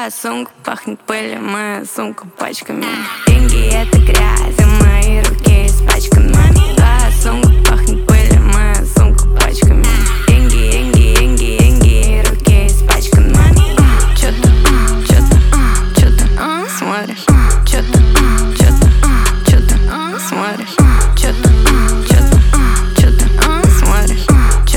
Твоя сумка пахнет пылью, моя сумка пачками. Деньги — это грязь, а мои руки испачканы. Твоя сумка пахнет пылью, моя сумка пачками. Деньги, деньги, деньги, деньги, руки испачканы. Чё ты смотришь? Чё ты смотришь? Чё ты смотришь?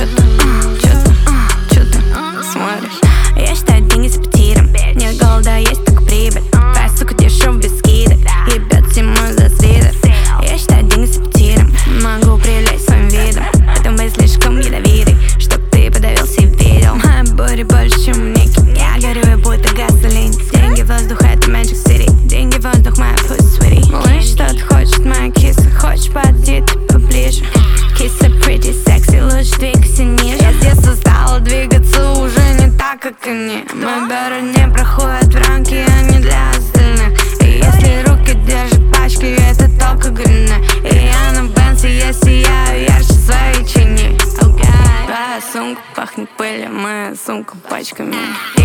Чё ты смотришь? Я считаю деньги за потиром. Нет голода, есть только прибыль. Твоя сука дешево без скидок, ебет зимой за свитер. Я считаю деньги за потиром. Могу привлечь своим видом, поэтому я слишком ядовитый, чтоб ты подавился и видел. Моя буря больше, чем у Ники. Я горю, я будто газолин. Деньги, воздух — это Magic City. Деньги, воздух — моя pussy sweetie. Малыш, что ты хочешь, моя киса? Хочешь, подойди ты поближе. Киса pretty sexy, лучше двигайся ниже. Я с детства стала двигаться уже не так, как они. Мои бедра не проходят в рамки, они для остальных. И если руки держат пачки, это только грязно. И я на Бенце, я сияю ярче своей чини. Твоя сумка пахнет пылью, моя сумка пачками.